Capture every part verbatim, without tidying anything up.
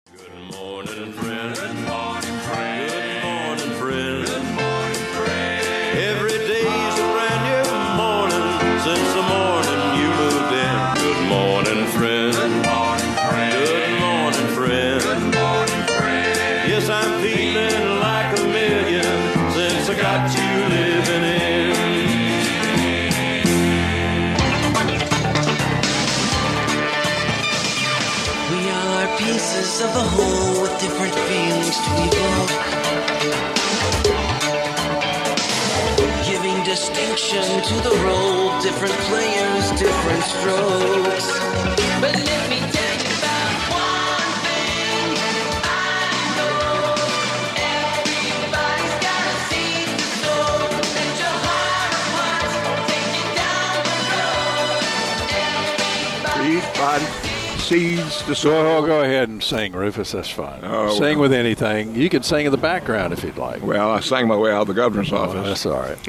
Good morning, friend. Good morning, friend. Good morning, friend. Good morning, friend. Every day's a brand new morning since the morning you moved in. Good morning, friend. Good morning, friend. Good morning, friend. Good morning, friend. Yes, I'm feeling like a million since I got you living in. We are pieces of a whole with different feelings to evoke, giving distinction to the role, different players, different strokes. But let me tell you about one thing I know. Everybody's got a seed to sow, and your heart of hearts will take you down the road. Read body. Seeds to sow. Well, go ahead and sing, Rufus. That's fine. Oh, sing well. with anything. You can sing in the background if you'd like. Well, I sang my way out of the governor's Oh, office. that's all right.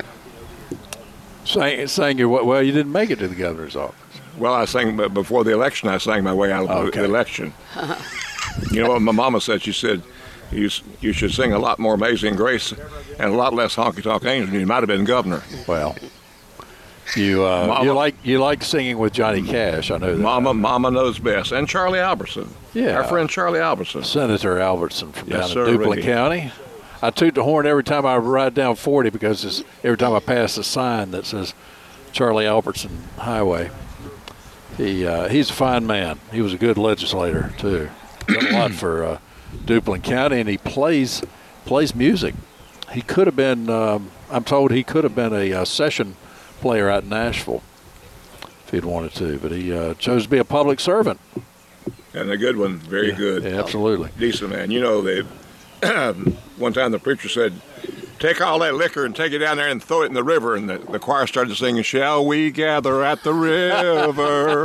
sang, sang your well. You didn't make it to the governor's office. Well, I sang but before the election. I sang my way out of Okay. the election. You know what my mama said? She said, "You s- you should sing a lot more Amazing Grace and a lot less Honky Tonk Angel. You might have been governor." Well, you uh, Mama. you like you like singing with Johnny Cash. I know that. Mama, Mama knows best, and Charlie Albertson. Yeah. Our friend Charlie Albertson. Senator Albertson from Yes, down sir, in Duplin Ricky. County. I toot the horn every time I ride down forty because it's, every time I pass a sign that says Charlie Albertson Highway. He uh, he's a fine man. He was a good legislator too. Done a lot for uh, Duplin County, and he plays plays music. He could have been. Um, I'm told he could have been a, uh session player out in Nashville if he'd wanted to, but he uh, chose to be a public servant. And a good one, very Yeah, good. yeah, absolutely. Decent man. You know, they one time the preacher said, "Take all that liquor and take it down there and throw it in the river." And the, the choir started singing, "Shall we gather at the river?"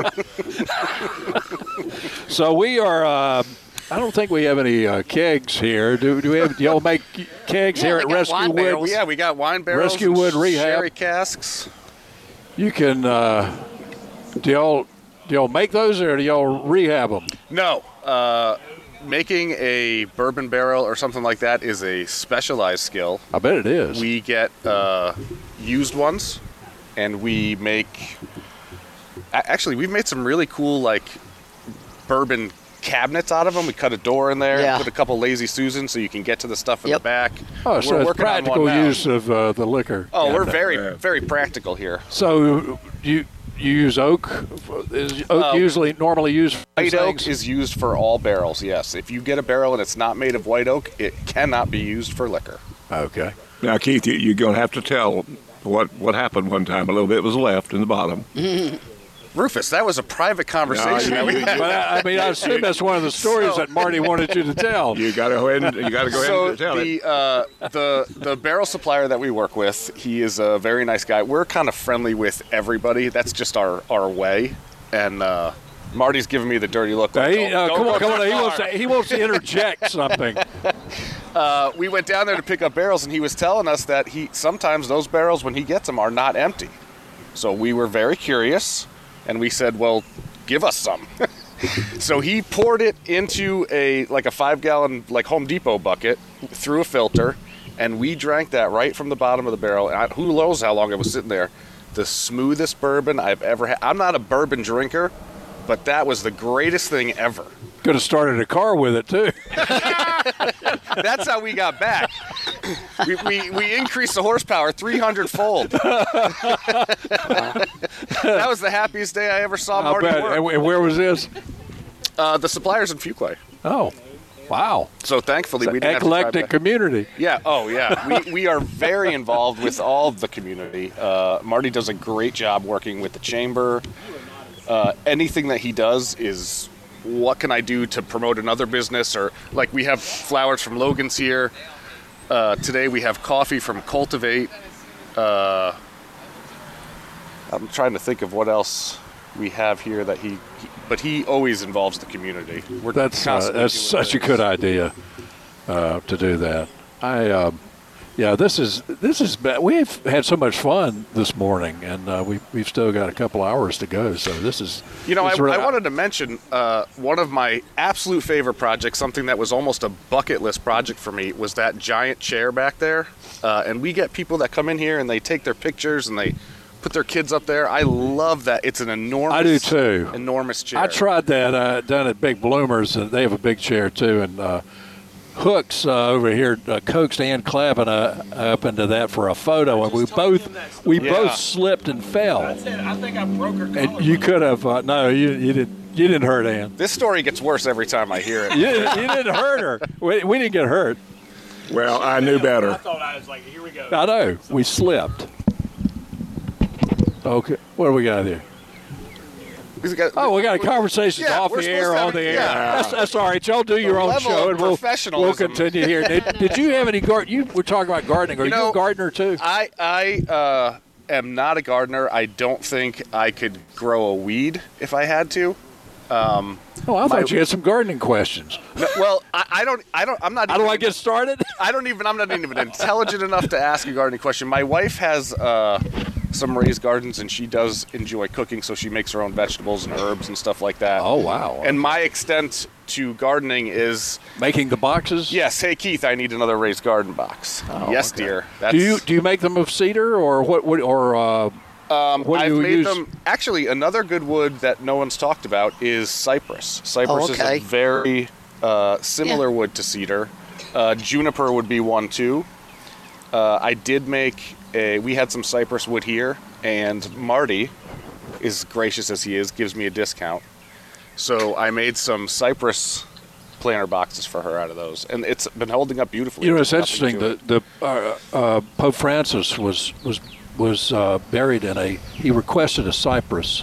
So we are. Uh, I don't think we have any uh, kegs here. Do, do we have? Do y'all make kegs Yeah, here we at got Rescue wine Wood? barrels. Yeah, we got wine barrels. Rescue and Wood Rehab. Sherry casks. You can. Uh, do y'all do y'all make those or do y'all rehab them? No, uh, making a bourbon barrel or something like that is a specialized skill. I bet it is. We get uh, used ones, and we make. a- Actually, we've made some really cool like bourbon cabinets out of them. We cut a door in there, Yeah. put a couple Lazy Susans so you can get to the stuff in Yep. the back. oh, so We're it's working on one practical now. use of uh, the liquor. Oh, we're cabinet. very, Yeah. very practical here. So you you use oak? Is oak Um, usually normally used for these White oak things? is used for all barrels, yes. If you get a barrel and it's not made of white oak, it cannot be used for liquor. Okay. Now, Keith, you, you're going to have to tell what what happened one time. A little bit was left in the bottom. Rufus, that was a private conversation. No, that we you- had. But I, I mean, I assume that's one of the stories So- that Marty wanted you to tell. You got to go ahead and you got to go ahead So and tell it. the uh, the the barrel supplier that we work with, he is a very nice guy. We're kind of friendly with everybody. That's just our, our way. And uh, Marty's giving me the dirty look. Now, like, he, "Don't- uh, don't come go on, come too on. He wants, to, far." he wants to interject something. Uh, we went down there to pick up barrels, and he was telling us that he sometimes those barrels, when he gets them, are not empty. So we were very curious, and we said, "Well, give us some." So he poured it into a like a five gallon like Home Depot bucket through a filter, and we drank that right from the bottom of the barrel. And I, who knows how long it was sitting there? The smoothest bourbon I've ever had. I'm not a bourbon drinker, but that was the greatest thing ever. Could have started a car with it, too. That's how we got back. We, we, we increased the horsepower three hundred fold. That was the happiest day I ever saw I Marty bet. work. And, and where was this? Uh, the suppliers in Fuquay. Oh, wow. So thankfully, It's we an didn't have to drive eclectic back. community. Yeah. Oh, yeah. We, we are very involved with all of the community. Uh, Marty does a great job working with the chamber. Uh, anything that he does is, what can I do to promote another business? Or like we have flowers from Logan's here. Uh, today we have coffee from Cultivate. Uh, I'm trying to think of what else we have here that he, he but he always involves the community. We're That's uh, constantly that's doing such a things. good idea uh, to do that. I, um, Yeah, this is this is bad. We've had so much fun this morning, and uh, we we've still got a couple hours to go. So this is You know, I, this is really- I wanted to mention uh, one of my absolute favorite projects, something that was almost a bucket list project for me, was that giant chair back there. Uh, and we get people that come in here and they take their pictures and they put their kids up there. I love that. It's an enormous, I do too. enormous chair. I tried that uh, down at Big Bloomers, and they have a big chair too. And uh, Hooks uh, over here uh, coaxed Ann Clavin uh, up into that for a photo, and we both we Yeah. both slipped and fell. I said, I think I broke her And you could have uh, no, you you didn't you didn't hurt Ann. This story gets worse every time I hear it. You didn't, you didn't hurt her. We, we didn't get hurt. Well, I knew I better. thought I was like, here we go. I know. We slipped. Okay. What do we got here? He's got- Oh, we got a conversation Yeah, off we're the air, supposed to on have the it- air. yeah. That's, that's all right. Y'all do your own level show, of and we'll, we'll professionalism. continue here. Did, did you have any garden? You were talking about gardening. Are you, You know, a gardener too? I I uh, am not a gardener. I don't think I could grow a weed if I had to. oh, I thought you had some gardening questions. No, well, I, I don't. I don't. I'm not. How do even- I get started? I don't even. I'm not even intelligent enough to ask a gardening question. My wife has uh, some raised gardens, and she does enjoy cooking, so she makes her own vegetables and herbs and stuff like that. Oh, wow. And my extent to gardening is Making the boxes? yes. Hey Keith, I need another raised garden box. Oh, yes, okay. dear. That's, Do you do you make them of cedar or what? what or uh, Um, what do I've you made use? them. Actually, another good wood that no one's talked about is cypress. Cypress Oh, okay. is a very uh, similar Yeah. wood to cedar. Uh, juniper would be one too. Uh, I did make a. We had some cypress wood here, and Marty, as gracious as he is, gives me a discount. So I made some cypress planter boxes for her out of those, and it's been holding up beautifully. You know, it's There's nothing interesting. to The it. the uh, uh, Pope Francis was was was uh, buried in a. He requested a cypress,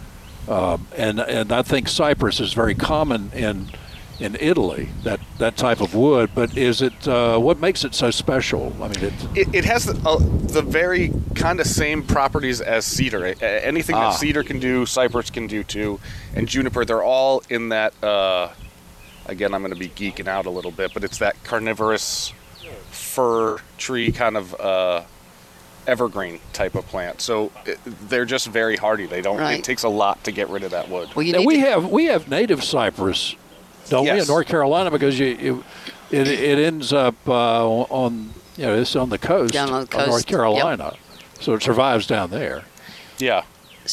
um, and and I think cypress is very common in in Italy. That that type of wood. But is it uh, what makes it so special? I mean, it. It, it has the, uh, the very kind of same properties as cedar. A- a- Anything Ah. that cedar can do, cypress can do too, and juniper. They're all in that. Uh, again, I'm going to be geeking out a little bit, but it's that carnivorous fir tree kind of uh, evergreen type of plant. So it, they're just very hardy. They don't. Right. It takes a lot to get rid of that wood. Well, you Now, need we to, have we have native cypress, don't we, Yes. in North Carolina? Because you, you it it ends up uh, on you know it's on the coast, Down on the of North coast, Carolina, so it survives down there. Yeah.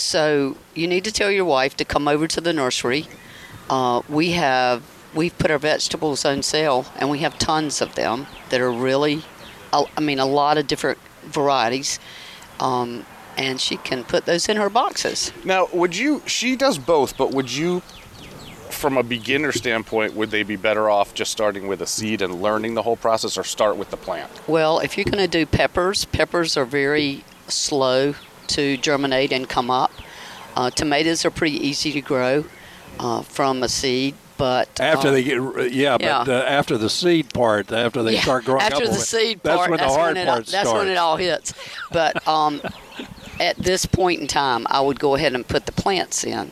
so you need to tell your wife to come over to the nursery. Uh, we have we've put our vegetables on sale, and we have tons of them that are really, I I mean, a lot of different varieties. Um, and she can put those in her boxes. Now, would you? She does both, but would you? From a beginner standpoint, would they be better off just starting with a seed and learning the whole process, or start with the plant? Well, if you're going to do peppers, peppers are very slow to germinate and come up. Uh, tomatoes are pretty easy to grow uh, from a seed, but After uh, they get, yeah, yeah. but uh, after the seed part, after they yeah, start growing after up, a the little bit, seed that's part, when that's the hard when it, part that's starts. when it all hits. But um, at this point in time, I would go ahead and put the plants in.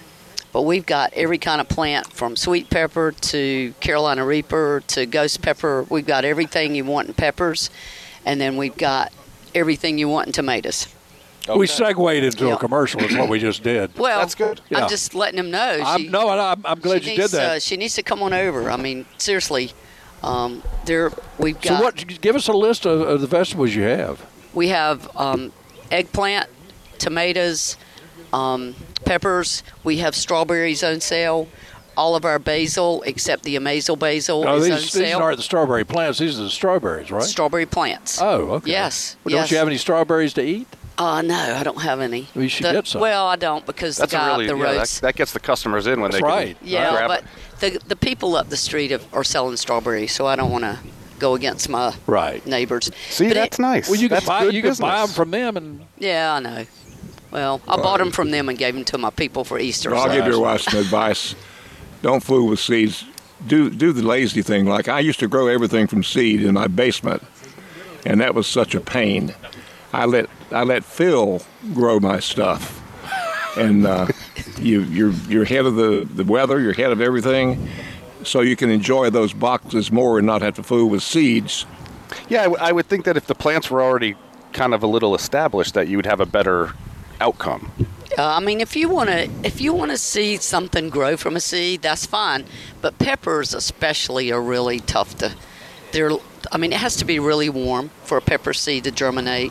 But we've got every kind of plant, from sweet pepper to Carolina Reaper to ghost pepper. We've got everything you want in peppers, and then we've got everything you want in tomatoes. We segued into Yeah. a commercial. Is what we just did. Well, That's good. Yeah. I'm just letting them know. I'm, She- no, I'm, I'm glad she you needs, did that. Uh, she needs to come on over. I mean, seriously, um, there we've so, got. what? Give us a list of, of the vegetables you have. We have um, eggplant, tomatoes, um, peppers. We have strawberries on sale. All of our basil, except the Amazel basil, Oh, is on these, these sale. aren't the strawberry plants. These are the strawberries, right? Strawberry plants. Oh, okay. Yes, Well, yes. Don't you have any strawberries to eat? Uh, no, I don't have any. Well, you should The- get some. Well, I don't, because That's the a guy really up the yeah, that, roads. that gets the customers in when That's they right. can Yeah, grab but it. the the people up the street have, are selling strawberries, so I don't want to go against my Right. neighbors. See, But that's it- nice. Well, you that's can buy good you can business. buy them from them, and Yeah, I know. Well, I bought them from them and gave them to my people for Easter. I'll so- give your wife some advice. Don't fool with seeds. Do do the lazy thing. Like I used to grow everything from seed in my basement, and that was such a pain. I let I let Phil grow my stuff, and uh, you you're you're ahead of the, the weather. You're ahead of everything, so you can enjoy those boxes more and not have to fool with seeds. Yeah, I, w- I would think that if the plants were already kind of a little established, that you would have a better outcome. Uh, I mean, if you want to, if you want to see something grow from a seed, that's fine. But peppers, especially, are really tough to. They're. I mean, it has to be really warm for a pepper seed to germinate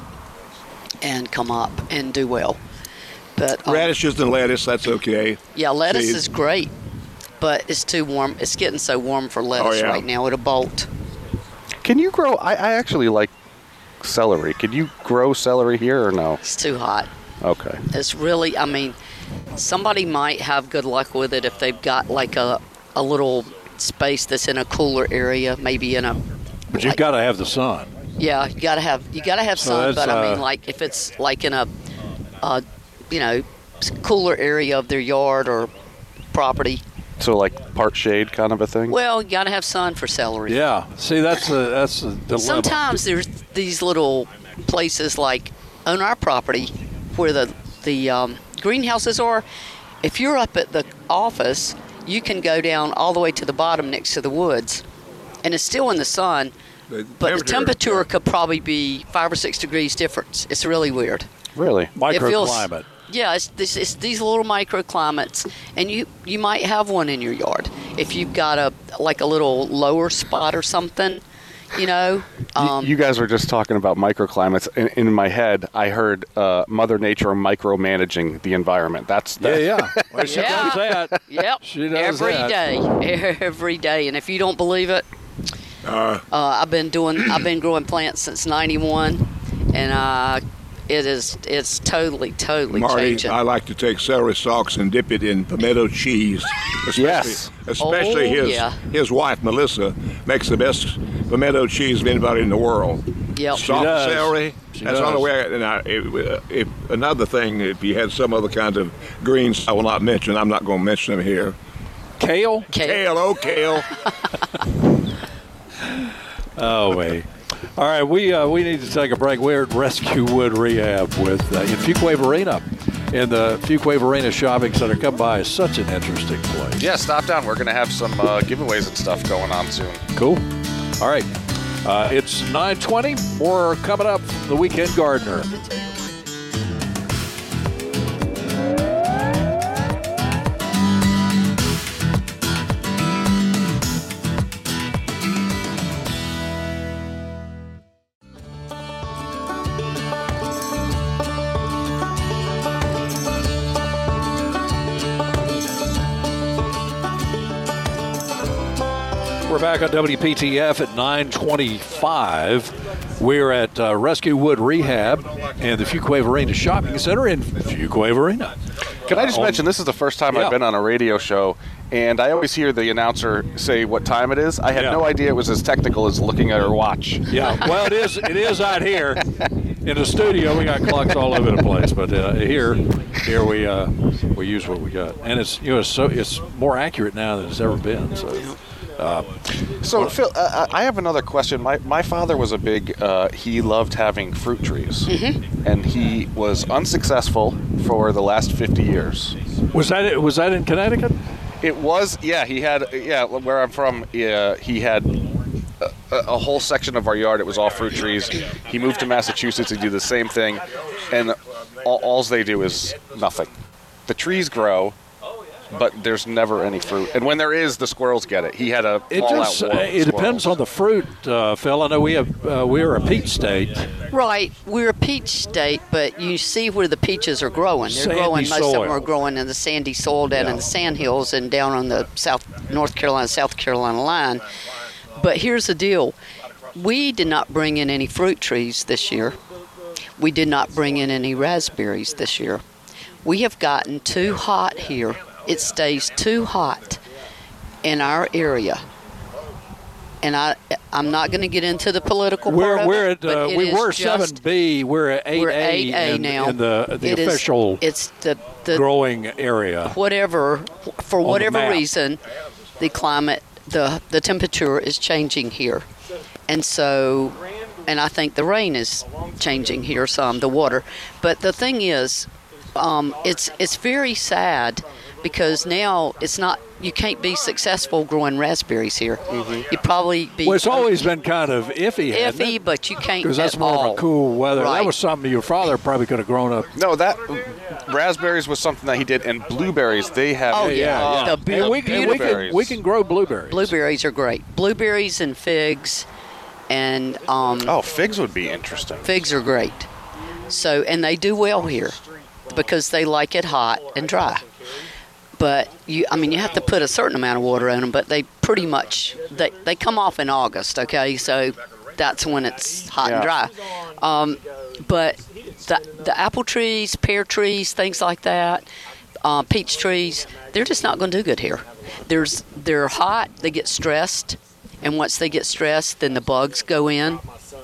and come up and do well. But um, Radishes and lettuce, that's okay. yeah, lettuce Seed. is great, but it's too warm. It's getting so warm for lettuce Oh, yeah. right now. It'll bolt. Can you grow? I, I actually like celery. Can you grow celery here or no? It's too hot. Okay. It's really, I mean, somebody might have good luck with it if they've got like a, a little space that's in a cooler area, maybe in a. But you've like- got to have the sun. Yeah, you gotta have you gotta have So sun, that's, but I mean, uh, like if it's like in a, uh, you know, cooler area of their yard or property. So like part shade kind of a thing. Well, you gotta have sun for celery. Yeah. See, that's the that's the dilemma. Sometimes there's these little places like on our property where the the um, greenhouses are. If you're up at the office, you can go down all the way to the bottom next to the woods, and it's still in the sun. But the temperature could probably be five or six degrees difference. It's really weird. Really? It feels- Microclimate. Yeah, it's, this, it's these little microclimates, and you you might have one in your yard if you've got a like a little lower spot or something, you know. Y- Um, you guys were just talking about microclimates. In, in my head, I heard uh, Mother Nature micromanaging the environment. That's Yeah, that. yeah. Well, she Yeah. does that. Yep. She does every that. day, every day, and if you don't believe it, uh, I've been doing I've been growing plants since ninety-one, and uh, it is it's totally totally Marty, changing. I like to take celery stalks and dip it in pimento cheese. Especially, Yes. Especially Oh, his yeah. his wife Melissa makes the best pimento cheese of anybody in the world. Yep. Stalk does. celery. She That's the only does. way. And I, if, if another thing, if you had some other kind of greens, I will not mention. I'm not going to mention them here. Kale? Kale. Kale, oh kale. Oh, wait. All right, we uh, we need to take a break. We're at Rescue Wood Rehab with uh, in Fuquay Arena, in the Fuquay Arena Shopping Center. Come by. It's such an interesting place. Yeah, stop down. We're going to have some uh, giveaways and stuff going on soon. Cool. All right. Uh, it's nine twenty. More coming up from the Weekend Gardener. We're back on W P T F at nine twenty-five. We're at uh, Rescue Wood Rehab and the Fuquay Arena Shopping Center in Fuquay Arena. Can I just On- mention, this is the first time Yeah. I've been on a radio show, and I always hear the announcer say what time it is. I had Yeah. no idea it was as technical as looking at her watch. Yeah, well, it is. It is out here in the studio. We got clocks all over the place, but uh, here, here we uh, we use what we got, and it's you know it's so it's more accurate now than it's ever been. So. Uh, So, Phil, uh, I have another question. My my father was a big. Uh, he loved having fruit trees, Mm-hmm. and he was unsuccessful for the last fifty years. was that it? Was that in Connecticut? It was, yeah. He had, yeah. Where I'm from, uh, he had a, a whole section of our yard. It was all fruit trees. He moved to Massachusetts. He did the same thing, and all alls they do is nothing. The trees grow, but there's never any fruit. And when there is, the squirrels get it. He had a It all-out just war uh, with it depends squirrels. on the fruit, uh, Phil. I know we have uh, we're a peach state. Right, we're a peach state, but you see where the peaches are growing. They're Sandy growing. Most of soil. them are growing in the sandy soil down Yeah. in the sandhills and down on the South North Carolina South Carolina line. But here's the deal: we did not bring in any fruit trees this year. We did not bring in any raspberries this year. We have gotten too hot here. It stays too hot in our area. And I, I'm not going to get into the political We're part of we're it, at uh, but it we is were just- seven B. We're at eight We're A eight A in, now. in the the It is- official it's the the growing area. whatever for the whatever map. reason, the climate, the the temperature is changing here, and so, and I think the rain is changing here some, the water. But the thing is, um, it's it's very sad because now it's not you can't be successful growing raspberries here. Mm-hmm. You'd probably be Well, it's always been kind of iffy, hasn't iffy, it? but you can't Because that's at more all. of a cool weather. Right. That was something your father probably could have grown up. No, that raspberries was something that he did, and blueberries they have. Oh, yeah. uh, The And we, and we, can, blueberries. we can grow blueberries. Blueberries are great. Blueberries and figs, and um, Oh, figs would be interesting. figs are great. So, and they do well here because they like it hot and dry. But you, I mean, you have to put a certain amount of water on them. But they pretty much they they come off in August. Okay, so that's when it's hot and Yeah. dry. Um, but the the apple trees, pear trees, things like that, uh, peach trees, they're just not going to do good here. There's they're hot. They get stressed, and once they get stressed, then the bugs go in.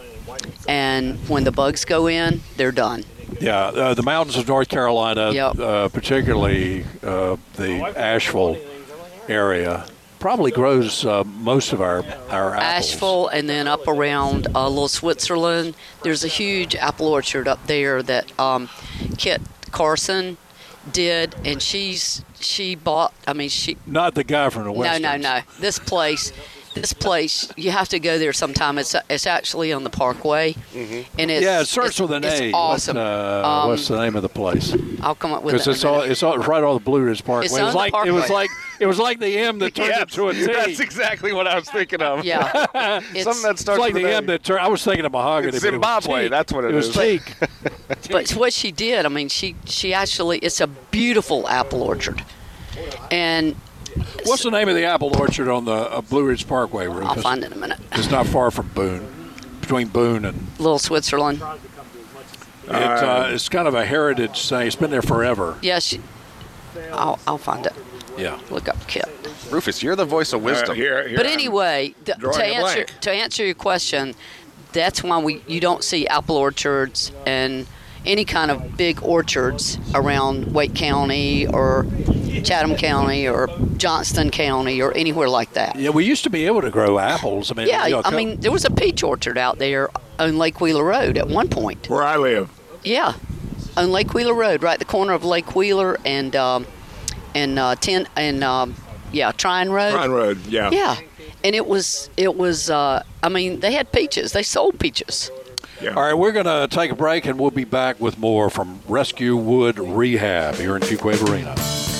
And when the bugs go in, they're done. Yeah, uh, the mountains of North Carolina, Yep. uh, particularly uh, the Asheville area, probably grows uh, most of our, our apples. Asheville, and then up around uh, Little Switzerland. There's a huge apple orchard up there that um, Kit Carson did, and she's she bought. I mean, she Not the guy from the West. no no no. This place, this place, you have to go there sometime. It's it's actually on the Parkway, and it's Yeah, it starts it's, with an it's A. awesome. What, uh, Um, what's the name of the place? I'll come up with Because it. in a it's all minute. it's all right on the Blue Ridge Parkway. It's it was on the like it was Parkway. like it was like the M that turned Yes, into a T. that's exactly what I was thinking of. Yeah, it's, Something that It's starts like with the an M A. that turned. I was thinking of mahogany. It's but it was Zimbabwe, teak. that's what it it was is. teak. But what she did, I mean, she she actually, it's a beautiful apple orchard, and What's the name of the apple orchard on the uh, Blue Ridge Parkway, Rufus? I'll find it in a minute. It's not far from Boone, between Boone and Little Switzerland. it, uh, it's kind of a heritage thing. It's been there forever. Yeah, she, I'll I'll find it. Yeah. Look up Kit. Rufus, you're the voice of wisdom. Uh, here, here But I'm anyway, th- to drawing a answer blank. to answer your question, that's why we you don't see apple orchards and any kind of big orchards around Wake County or Chatham County or Johnston County or anywhere like that. Yeah, we used to be able to grow apples. I mean, Yeah, you know, I co- mean, there was a peach orchard out there on Lake Wheeler Road at one point. where I live. Yeah, on Lake Wheeler Road, right at the corner of Lake Wheeler and um, and uh, ten and um, yeah, Trine Road. Pine Road, yeah. Yeah, and it was it was. Uh, I mean, they had peaches. They sold peaches. yeah. All right, we're going to take a break, and we'll be back with more from Rescue Wood Rehab here in Fuquay Arena.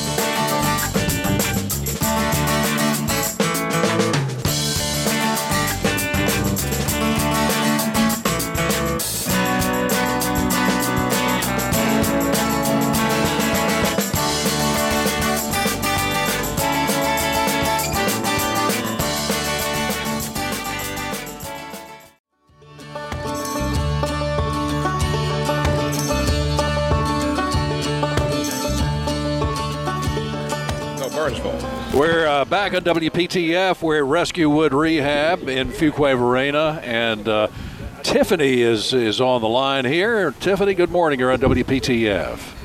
No, Burnsville. We're uh, back on W P T F. We're at Rescue Wood Rehab in Fuquay Arena, and uh, Tiffany is is on the line here. Tiffany, good morning. You're on W P T F.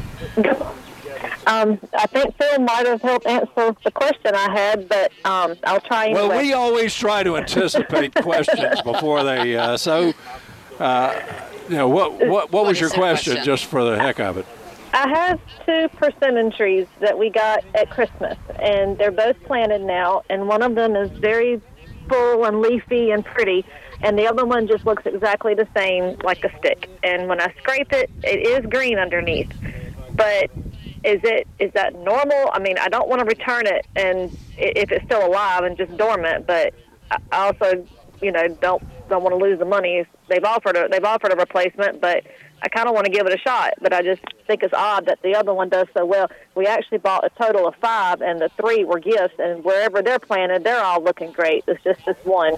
Um, I think Phil might have helped answer the question I had, but um, I'll try anyway. Well, we always try to anticipate questions before they. Uh, so, uh, you know, what what what What was is your the question, question? just for the heck of it? I have two persimmon trees that we got at Christmas, and they're both planted now, and one of them is very full and leafy and pretty, and the other one just looks exactly the same, like a stick. And when I scrape it, it is green underneath. But is it is that normal? I mean, I don't want to return it, and i- if it's still alive and just dormant, but I also, you know, don't don't want to lose the money. They've offered a they've offered a replacement, but I kind of want to give it a shot. But I just think it's odd that the other one does so well. We actually bought a total of five, and the three were gifts. And wherever they're planted, they're all looking great. It's just this one.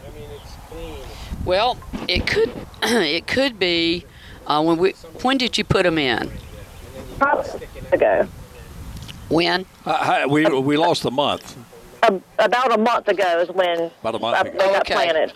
Well, it could it could be uh, when we when did you put them in? Probably ago, When? Uh, hi- we we lost the month. um, about a month ago is when About a month uh, ago. they got Okay. planted.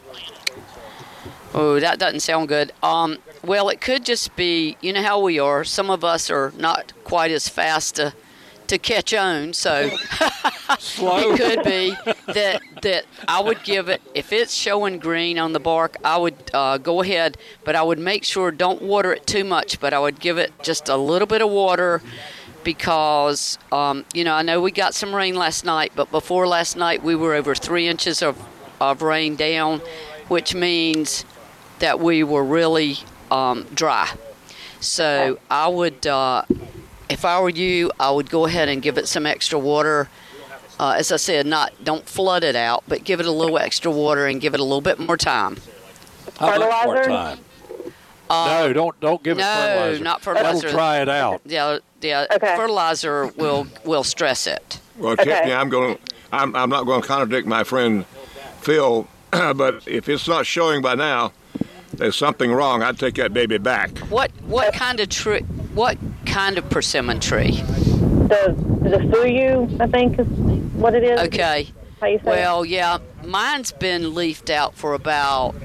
Oh, that doesn't sound good. Um, well, it could just be, you know how we are. Some of us are not quite as fast to, to catch on, so Slow. it could be that that I would give it, if it's showing green on the bark, I would uh, go ahead, but I would make sure don't water it too much, but I would give it just a little bit of water because, um, you know, I know we got some rain last night, but before last night we were over three inches of, of rain down, which means that we were really um, dry. So I would, uh, if I were you, I would go ahead and give it some extra water. Uh, as I said, not don't flood it out, but give it a little extra water and give it a little bit more time. How much more Fertilizer? time? Uh, no, don't don't give it no, fertilizer. not fertilizer. That'll dry it out. Yeah, yeah. Okay. Fertilizer will will stress it. Well, Okay. Tiffany, I'm going. I'm, I'm not going to contradict my friend Phil, but if it's not showing by now, there's something wrong. I'd take that baby back. What what kind of tree? What kind of persimmon tree? The the Fuyu, I think, is what it is. Okay. How you say Well, yeah, mine's been leafed out for about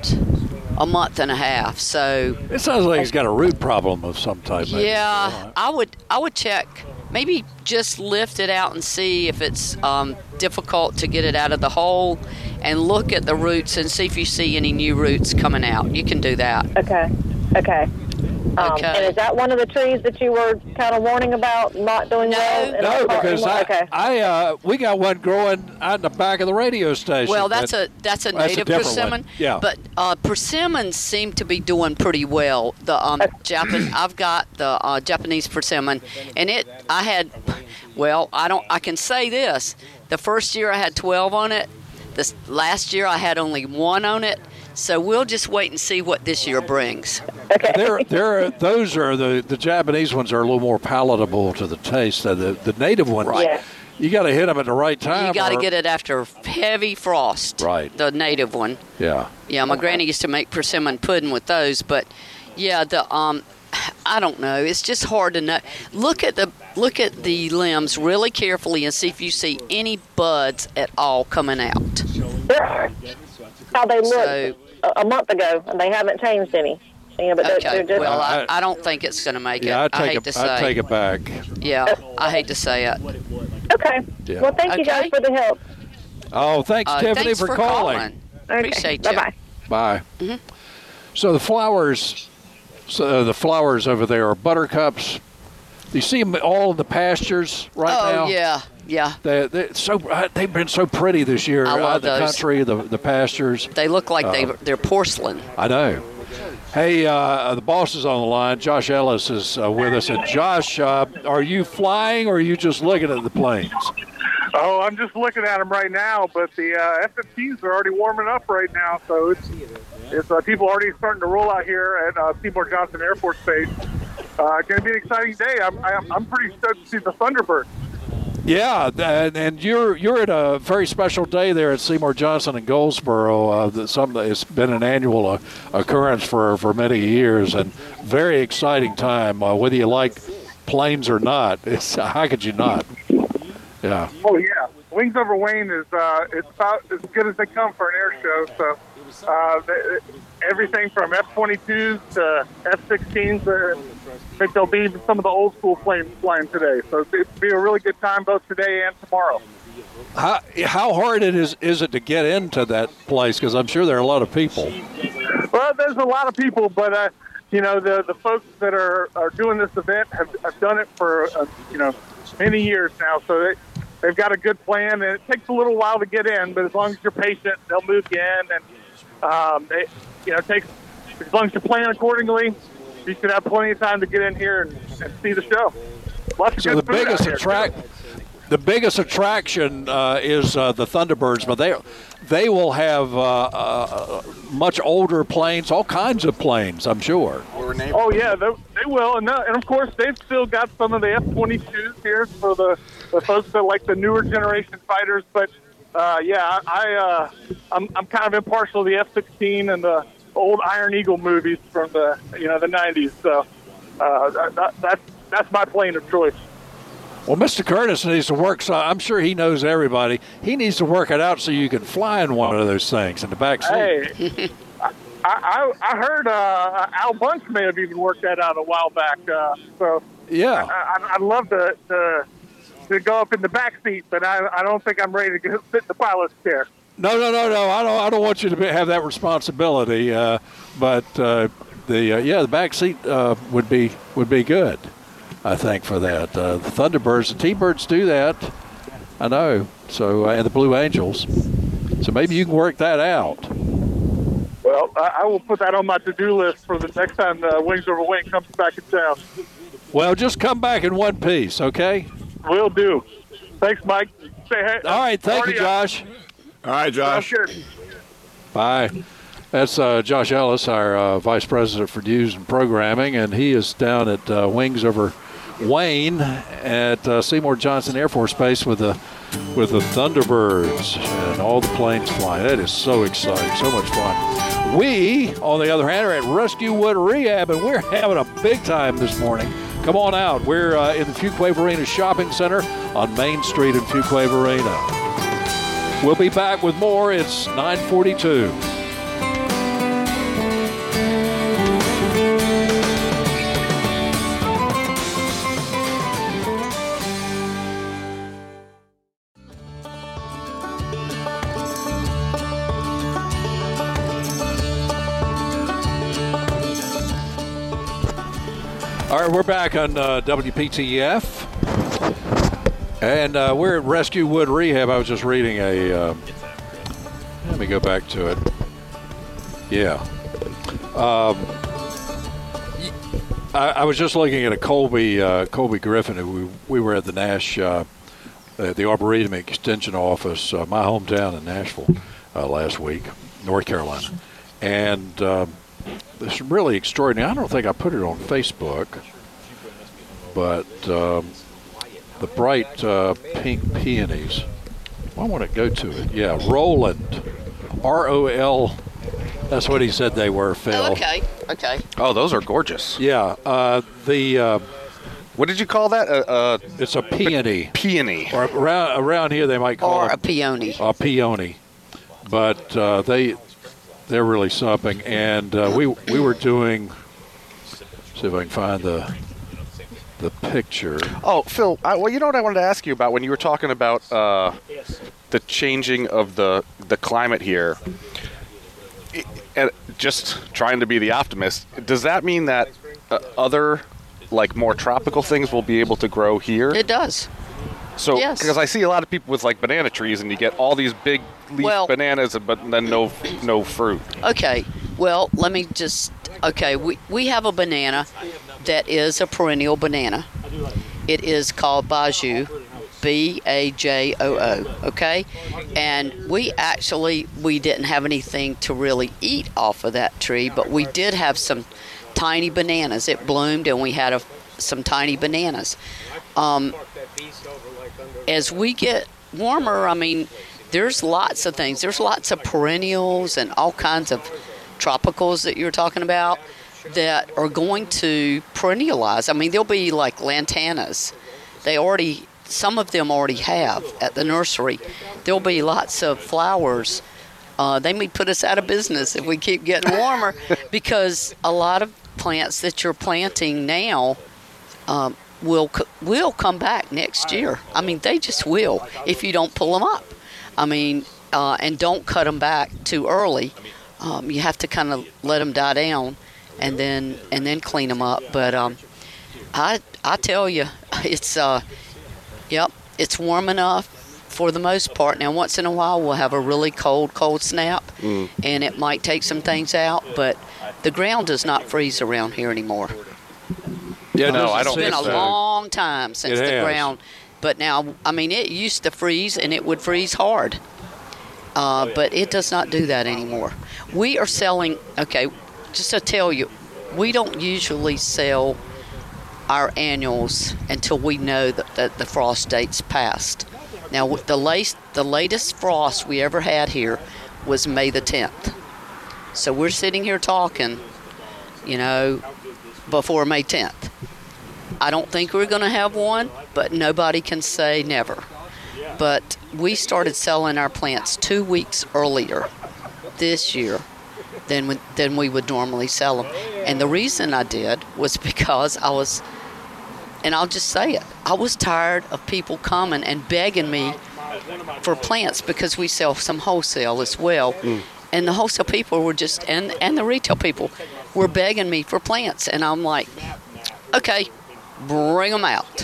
a month and a half. So It sounds like he's got a root problem of some type. maybe. yeah, I would I would check. Maybe just lift it out and see if it's um, difficult to get it out of the hole, and look at the roots and see if you see any new roots coming out. You can do that. it? Okay. Okay. Um, Okay. And is that one of the trees that you were kind of warning about not doing No. well? in No, the park because anymore? I, okay. I uh, we got one growing out in the back of the radio station. Well, that's that- a that's a that's a native different persimmon. one. Yeah. But uh, persimmons seem to be doing pretty well. The um, Japan I've got the uh, Japanese persimmon, and it I had, well, I don't I can say this. The first year I had twelve on it. This last year I had only one on it. So we'll just wait and see what this year brings. Okay. They're, they're, those are the, the Japanese ones are a little more palatable to the taste. The, the native ones, Right. Yeah. you got to hit them at the right time. You got to or- get it after heavy frost. Right. The native one. Yeah. Yeah, my granny used to make persimmon pudding with those, but yeah, the um, I don't know. It's just hard to know. Look at the look at the limbs really carefully and see if you see any buds at all coming out. They're- how they looked So- a, a month ago, and they haven't changed any. You know, but they're, Okay. they're just, Well, I- I, I don't think it's going to make Yeah, it. I'd I take hate it. to say. I'd take it back. Yeah, I hate to say it. okay. Yeah. Well, thank you guys Okay. for the help. Oh, thanks, Uh, Tiffany, thanks for, for calling. calling. Okay. Appreciate you. Bye-bye. Bye. Mm-hmm. So the flowers, so the flowers over there are buttercups. You see them all in the pastures right Oh now. yeah, yeah. They they so they've been so pretty this year. I love uh, the those. country, the the pastures. They look like Uh, they they're porcelain. I know. Hey, uh, the boss is on the line. Josh Ellis is uh, with us. And Josh, uh, are you flying or are you just looking at the planes? Oh, I'm just looking at them right now, but the uh, F fifteens are already warming up right now, so it's, it's uh, people already starting to roll out here at uh, Seymour Johnson Air Force Base. Uh, it's going to be an exciting day. I'm, I'm, I'm pretty stoked to see the Thunderbird. Yeah, and, and you're you're at a very special day there at Seymour Johnson in Goldsboro. Uh, that some it's been an annual uh, occurrence for, for many years, and very exciting time. Uh, whether you like planes or not, it's how could you not? Yeah. Oh, yeah. Wings Over Wayne is uh, it's about as good as they come for an air show. So uh, the, everything from F twenty-twos to F sixteens, uh, I think there'll be some of the old school planes flying today. So it'll be a really good time both today and tomorrow. How how hard it is is it to get into that place? Because I'm sure there are a lot of people. Well, there's a lot of people, but uh, you know the the folks that are, are doing this event have, have done it for uh, you know many years now. So they, they've got a good plan, and it takes a little while to get in, but as long as you're patient, they'll move you in, and um, they, you know, it takes as long as you plan accordingly, you should have plenty of time to get in here and, and see the show. Lots of So good the food biggest out here, attract, too. the biggest attraction uh, is uh, the Thunderbirds, but they they will have uh, uh, much older planes, all kinds of planes, I'm sure. Oh yeah, they, they will, and, uh, and of course they've still got some of the F twenty-twos here for the, the folks that like the newer generation fighters. But uh, yeah, I uh, I'm I'm kind of impartial to the F sixteen and the old Iron Eagle movies from the you know the nineties. So uh, that, that, that's that's my plane of choice. Well, Mister Curtis needs to work, so I'm sure he knows everybody. He needs to work it out so you can fly in one of those things in the back seat. Hey, I, I I heard uh, Al Bunch may have even worked that out a while back. Uh, so Yeah. I, I'd love to, to to go up in the back seat, but I I don't think I'm ready to get, sit in the pilot's chair. No, no, no, no. I don't. I don't want you to be, have that responsibility. Uh, but uh, the uh, yeah, the back seat uh, would be would be good. I think, for that. Uh, the Thunderbirds, the T-Birds do that. I know. So, uh, and the Blue Angels. So maybe you can work that out. Well, I, I will put that on my to-do list for the next time uh, Wings Over Wing comes back in town. Well, just come back in one piece, okay? Will do. Thanks, Mike. Say hey. All right, thank you, Party up. Josh. All right, Josh. Sounds good. Bye. That's uh, Josh Ellis, our uh, Vice President for News and Programming, and he is down at uh, Wings Over Wayne at uh, Seymour Johnson Air Force Base with the with the Thunderbirds and all the planes flying. That is so exciting, so much fun. We, on the other hand, are at Rescue Wood Rehab, and we're having a big time this morning. Come on out. We're uh, in the Fuquay Arena Shopping Center on Main Street in Fuquay Arena. We'll be back with more. It's nine forty-two. All right, we're back on uh, W P T F, and uh, we're at Rescue Wood Rehab. I was just reading a, uh, let me go back to it. Yeah. Um, I, I was just looking at a Colby, uh, Colby Griffin. Who we, we were at the Nash, uh, at the Arboretum Extension Office, uh, my hometown in Nashville, uh, last week, North Carolina. And um, it's really extraordinary. I don't think I put it on Facebook, but um, the bright uh, pink peonies. I want to go to it. Yeah, Roland, R O L. That's what he said they were, Phil. Oh, okay, okay. Oh, those are gorgeous. Yeah, uh, the uh, What did you call that? Uh, uh, it's a peony. peony. Or around around here they might call Or it a peony. a peony, but uh, they they're really something. And uh, we we were doing. See if I can find the the picture. Oh, Phil, I, well, you know what I wanted to ask you about when you were talking about uh, the changing of the, the climate here, I- and just trying to be the optimist, does that mean that uh, other, like, more tropical things will be able to grow here? It does. So, yes. because I see a lot of people with, like, banana trees, and you get all these big leaf Well- bananas, but then no no fruit. Okay, well, let me just, okay, we, we have a banana that is a perennial banana. It is called Bajou, B A J O O, okay? And we actually, we didn't have anything to really eat off of that tree, but we did have some tiny bananas. It bloomed and we had a, some tiny bananas. Um, as we get warmer, I mean, there's lots of things. There's lots of perennials and all kinds of tropicals that you're talking about that are going to perennialize. I mean, there'll be like lantanas. They already, some of them already have at the nursery. There'll be lots of flowers. Uh, they may put us out of business if we keep getting warmer because a lot of plants that you're planting now um, will will come back next year. I mean, they just will if you don't pull them up. I mean, uh, and don't cut them back too early. Um, you have to kind of let them die down, and then and then clean them up. But um, I I tell you, it's uh, yep, it's warm enough for the most part. Now, once in a while, we'll have a really cold, cold snap, mm. and it might take some things out. But the ground does not freeze around here anymore. Yeah, no, I don't. It's been a so. long time since It the has. ground. But now, I mean, it used to freeze, and it would freeze hard. Uh, but it does not do that anymore. We are selling, okay, just to tell you, we don't usually sell our annuals until we know that, that the frost date's passed. Now, with the, late, the latest frost we ever had here was May the tenth. So we're sitting here talking, you know, before May tenth. I don't think we're going to have one, but nobody can say never. But we started selling our plants two weeks earlier this year than we, than we would normally sell them. And the reason I did was because I was, and I'll just say it, I was tired of people coming and begging me for plants because we sell some wholesale as well. Mm. And the wholesale people were just, and, and the retail people were begging me for plants. And I'm like, okay, bring them out.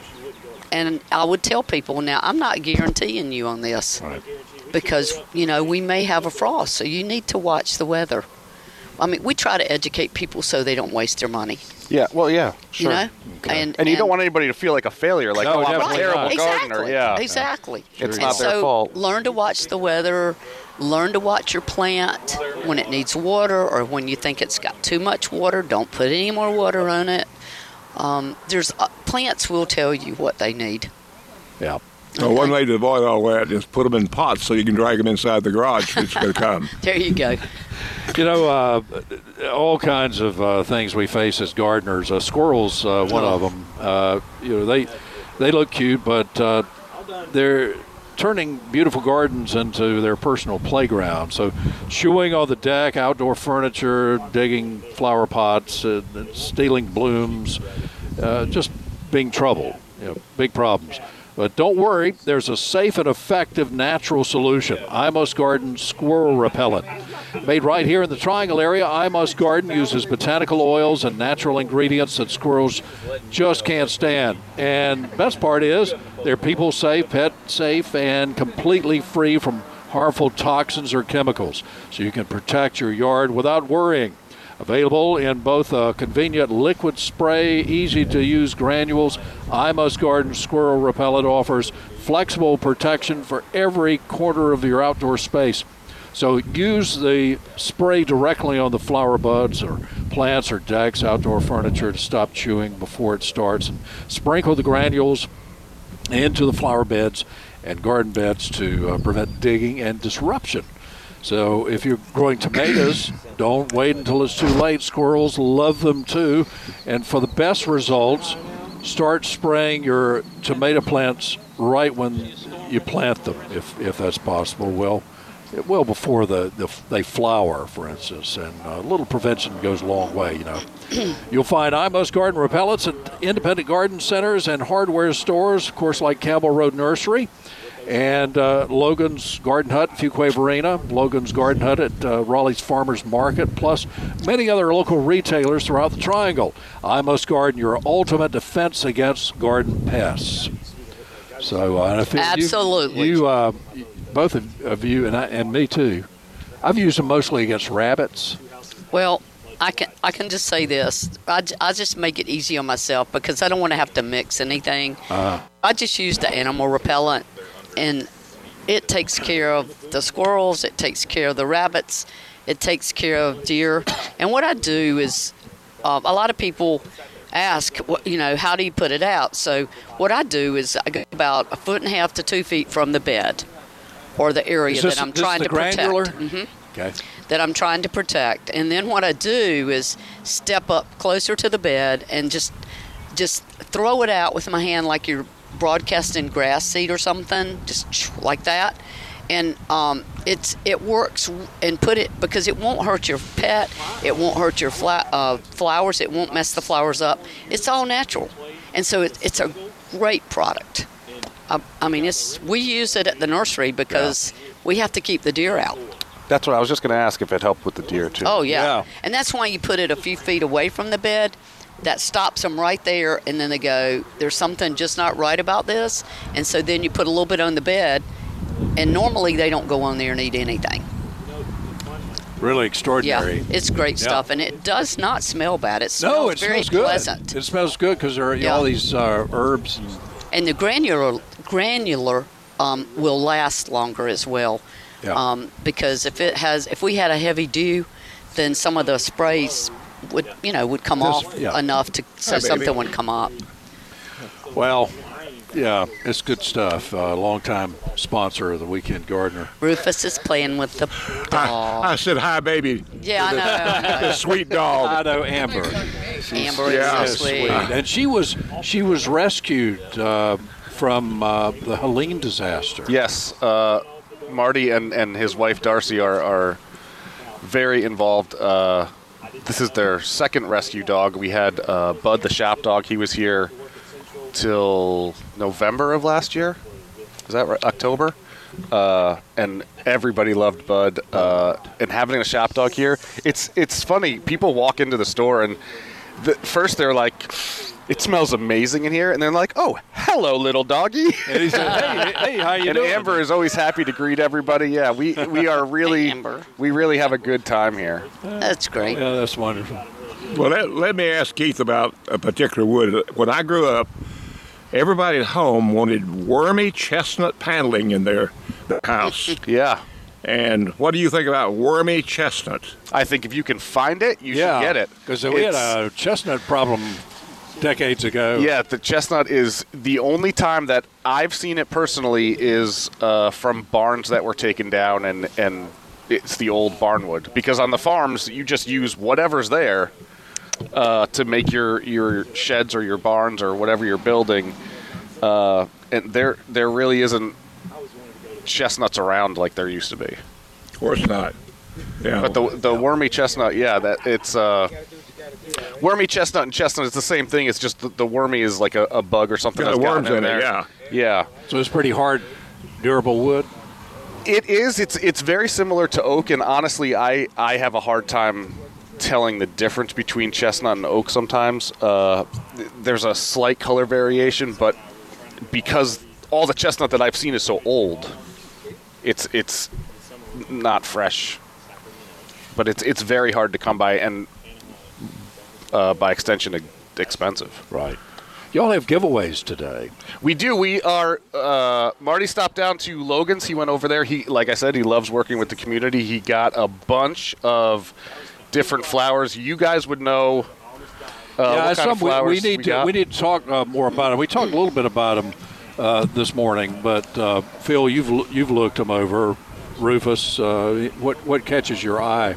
And I would tell people, now, I'm not guaranteeing you on this. Right. Because, you know, we may have a frost, so you need to watch the weather. I mean, we try to educate people so they don't waste their money. Yeah, well, yeah, sure. You know? And, And you don't want anybody to feel like a failure, like, No, oh, I'm a definitely terrible not. gardener. Exactly. Yeah. Exactly. It's And not their so fault. learn to watch the weather. Learn to watch your plant when it needs water, or when you think it's got too much water. Don't put any more water on it. Um, there's uh, plants will tell you what they need. Yeah. So one way to avoid all that is put them in pots so you can drag them inside the garage. It's going to come. There you go. You know, uh, all kinds of uh, things we face as gardeners. Uh, squirrels, uh, one of them. Uh, you know, they they look cute, but uh, they're turning beautiful gardens into their personal playground. So, chewing on the deck, outdoor furniture, digging flower pots, uh, stealing blooms, uh, just being trouble. You know, big problems. But don't worry, there's a safe and effective natural solution. Imos Garden Squirrel Repellent. Made right here in the Triangle area, Imos Garden uses botanical oils and natural ingredients that squirrels just can't stand. And best part is, they're people safe, pet safe, and completely free from harmful toxins or chemicals. So you can protect your yard without worrying. Available in both a convenient liquid spray, easy-to-use granules, Imos Garden Squirrel Repellent offers flexible protection for every corner of your outdoor space. So use the spray directly on the flower buds or plants or decks, outdoor furniture to stop chewing before it starts. And sprinkle the granules into the flower beds and garden beds to uh, prevent digging and disruption. So if you're growing tomatoes, don't wait until it's too late. Squirrels love them too. And for the best results, start spraying your tomato plants right when you plant them, if, if that's possible. Well, well before the, the they flower, for instance. And a little prevention goes a long way, you know. You'll find Imos Garden Repellents at independent garden centers and hardware stores, of course, like Campbell Road Nursery. And uh, Logan's Garden Hut, Fuquay-Varina, Logan's Garden Hut at uh, Raleigh's Farmers Market, plus many other local retailers throughout the Triangle. Imos Garden, your ultimate defense against garden pests. So, uh, if Absolutely. You, you uh, both of, of you, and, I, and me too, I've used them mostly against rabbits. Well, I can I can just say this. I, j- I just make it easy on myself because I don't want to have to mix anything. Uh, I just use the animal repellent. And it takes care of the squirrels, it takes care of the rabbits, it takes care of deer. And what I do is, uh, a lot of people ask, what, you know, how do you put it out? So what I do is I go about a foot and a half to two feet from the bed or the area this, that I'm this trying the to granular? protect. Mm-hmm. Okay. That I'm trying to protect. And then what I do is step up closer to the bed and just just throw it out with my hand like you're broadcasting grass seed or something, just like that. And um, it's it works, and put it, because it won't hurt your pet, it won't hurt your fla- uh, flowers, it won't mess the flowers up. It's all natural. And so it, it's a great product. I, I mean, it's we use it at the nursery because yeah. we have to keep the deer out. That's what I was just going to ask, if it helped with the deer too. Oh, yeah. yeah. And that's why you put it a few feet away from the bed. That stops them right there, and then they go, there's something just not right about this. And so then you put a little bit on the bed, and normally they don't go on there and eat anything. Really extraordinary. Yeah, it's great yeah. stuff, and it does not smell bad. It smells no, it very smells good. pleasant. It smells good because there are yeah. all these uh, herbs. And, and the granular granular um, will last longer as well. Yeah. Um, because if it has, if we had a heavy dew, then some of the sprays would, you know, would come This, off yeah. enough to so Hi, something baby. would come up. well, yeah, it's good stuff. A uh, long-time sponsor of the Weekend Gardener. Rufus is playing with the dog. I, I said, hi, baby. Yeah, I know. I know. The sweet dog. I know Amber. Amber Yeah. is so sweet. Sweet. And she was she was rescued uh, from uh, the Helene disaster. Yes, uh, Marty and, and his wife Darcy are, are very involved. Uh, this is their second rescue dog. We had uh, Bud the Shap dog. He was here till November of last year. Is that right? October? Uh, and everybody loved Bud. Uh, and having a Shap dog here, it's it's funny. People walk into the store and the, first they're like, it smells amazing in here. And they're like, oh, hello, little doggy. And he said, hey, hey, how you and doing? Amber is always happy to greet everybody. Yeah, we, we are really, Amber. we really have a good time here. That's great. Yeah, that's wonderful. Well, let, let me ask Keith about a particular wood. When I grew up, everybody at home wanted wormy chestnut paneling in their house. Yeah. And what do you think about wormy chestnut? I think if you can find it, you yeah, should get it. Because we had It's- a chestnut problem decades ago. Yeah, the chestnut is the only time that I've seen it personally is uh, from barns that were taken down, and, and it's the old barnwood. Because on the farms, you just use whatever's there uh, to make your, your sheds or your barns or whatever you're building. Uh, and there there really isn't chestnuts around like there used to be. Of course not. Yeah. But the the wormy chestnut, yeah, that it's uh, wormy chestnut and chestnut is the same thing. It's just the, the wormy is like a, a bug or something. Got that's worms gotten in it, there. yeah. Yeah. So it's pretty hard, durable wood. It is. It's it's very similar to oak, and honestly, I, I have a hard time telling the difference between chestnut and oak sometimes. Uh, th- there's a slight color variation, but because all the chestnut that I've seen is so old, it's it's not fresh. But it's it's very hard to come by, and uh, by extension, e- expensive. Right. Y'all have giveaways today. We do. We are. Uh, Marty stopped down to Logan's. He went over there. He, like I said, he loves working with the community. He got a bunch of different flowers. You guys would know. Uh, yeah, what kind some of flowers we, we need we to got. we need to talk uh, more about them. We talked a little bit about them uh, this morning, but uh, Phil, you've l- you've looked them over. Rufus, uh, what what catches your eye?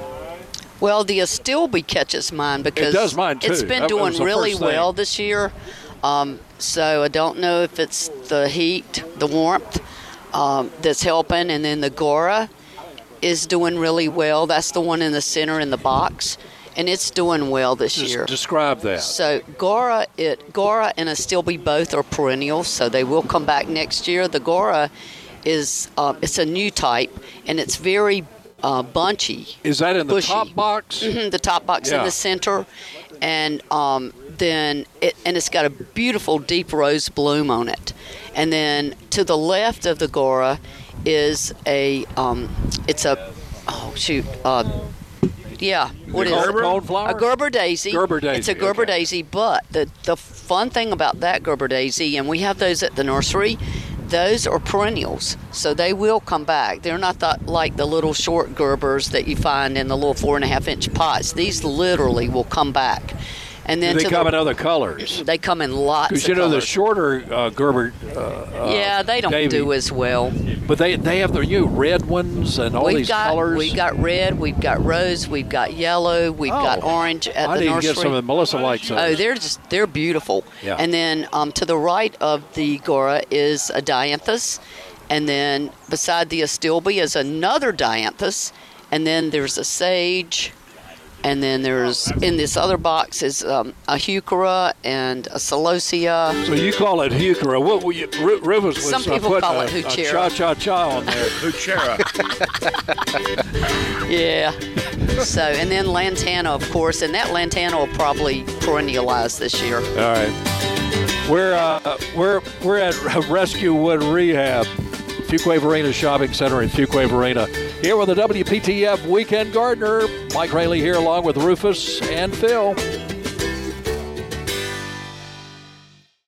Well, the Astilbe catches mine because does mine, too. it's been That doing was the really first thing. well this year. Um, so I don't know if it's the heat, the warmth um, that's helping, and then the Gora is doing really well. That's the one in the center in the box, and it's doing well this Just year. describe that. So Gora, it Gora and Astilbe both are perennials, so they will come back next year. The Gora is uh, it's a new type, and it's very uh, bunchy. Is that in the bushy. top box? Mhm, the top box Yeah. in the center, and um, then it and it's got a beautiful deep rose bloom on it. And then to the left of the Gora is a um, it's a oh shoot uh, yeah what is it? Gerber? Coneflower? A Gerber daisy. Gerber daisy, It's a Gerber okay. daisy, but the the fun thing about that Gerber daisy, and we have those at the nursery. Those are perennials, so they will come back. They're not that, like the little short Gerbers that you find in the little four and a half inch pots. These literally will come back. And then Do they to come the, in other colors? they come in lots Because of you know the colors. shorter uh, Gerber, uh, uh, yeah, they don't Davy. do as well. but they they have the you red ones and all we've these got colors. we got red, we've got rose, we've got yellow, we've got Oh. orange at I the need to nursery. get some of Melissa likes those. Oh, they're just they're beautiful. Yeah. And then um, to the right of the Gora is a dianthus, and then beside the Astilbe is another dianthus, and then there's a sage, and then there's in this other box is um, a heuchera and a celosia. So you call it heuchera. What will you, R- Rivers was Some uh, people putting call a, it a heuchera. cha-cha-cha on there. Huchera. Yeah. So and then lantana, of course, and that lantana will probably perennialize this year. All right. We're uh, we're we're at Rescue Wood Rehab, Fuquay Varina Shopping Center in Fuquay Varina. Here with the W P T F Weekend Gardener, Mike Rayleigh here along with Rufus and Phil.